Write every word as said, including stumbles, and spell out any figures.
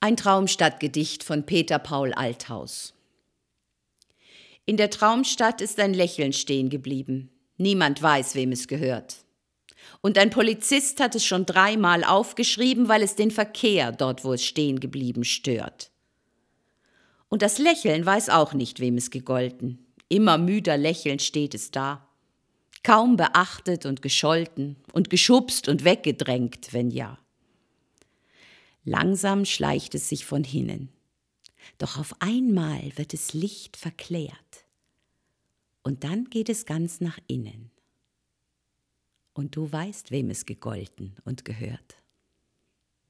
Ein Traumstadtgedicht von Peter Paul Althaus. In der Traumstadt ist ein Lächeln stehen geblieben. Niemand weiß, wem es gehört. Und ein Polizist hat es schon dreimal aufgeschrieben, weil es den Verkehr dort, wo es stehen geblieben, stört. Und das Lächeln weiß auch nicht, wem es gegolten. Immer müder lächelnd steht es da. Kaum beachtet und gescholten und geschubst und weggedrängt, wenn ja. Langsam schleicht es sich von hinnen. Doch auf einmal wird es Licht verklärt. Und dann geht es ganz nach innen. Und du weißt, wem es gegolten und gehört.